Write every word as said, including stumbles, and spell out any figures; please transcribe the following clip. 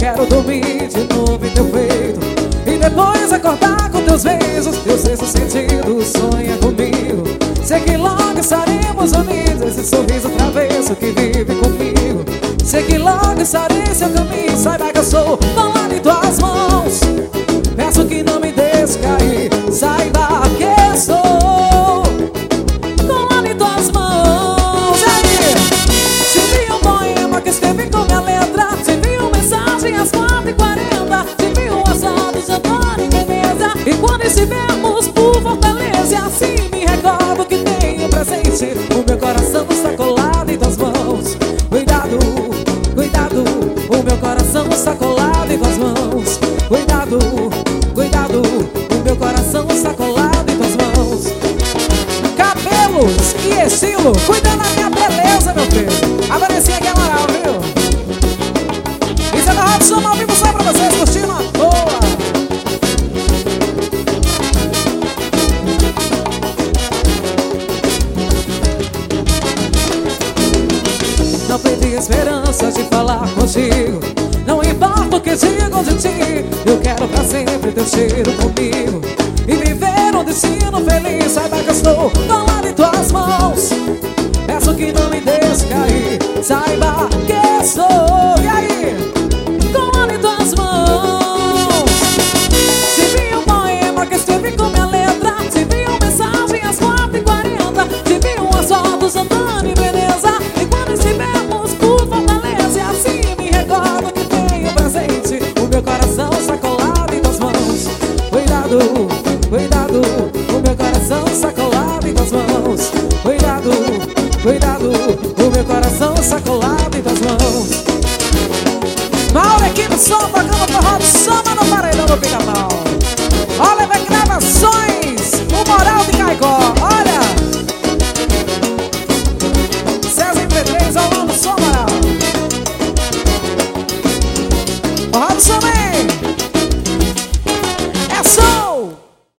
quero dormir de novo em teu peito e depois acordar com teus beijos. Teu sexto sentido sonha comigo. Sei que logo estaremos unidos. Esse sorriso travesso que vive comigo. Sei que logo estarei em seu caminho. Saiba que eu sou colado em tuas mãos. Peço que não me deixe cair. Saiba que eu sou colado em tuas mãos. E aí? Te vi um poema que escrevi com minha letra. Te vi uma mensagem às quatro e quarenta. Te vi um assado de Antônio em Veneza. E quando estivemos por Fortaleza, assim me recordo que tenho presente. O meu coração está colado em tuas mãos. Cuidado, cuidado, o meu coração está colado em tuas mãos. Cuidado, cuidado, o meu coração está colado em tuas mãos. Cabelos e estilo, cuida da minha beleza, meu filho. A Vanessinha aqui é moral, viu? Isso é da Rádio Soma ao vivo só pra vocês, curtindo a boa. Não perdi a esperança de falar contigo. Não importa o que digo de ti, eu quero pra sempre teu cheiro comigo e viver um destino feliz. Saiba que eu estou colado em tuas mãos. Peço que não me deixe cair. Saiba que eu sou, e aí? Colado em tuas mãos. Te vi um poema que escrevi com minha letra. Te vi uma mensagem às quatro e quarenta. Te vi umas fotos andando em Veneza. E quando estivemos por Fortaleza, assim me recordo que tenho presente. O meu coração está colado em tuas mãos. Cuidado, cuidado, o meu coração está colado em tuas mãos. Cuidado, cuidado, o meu coração está colado.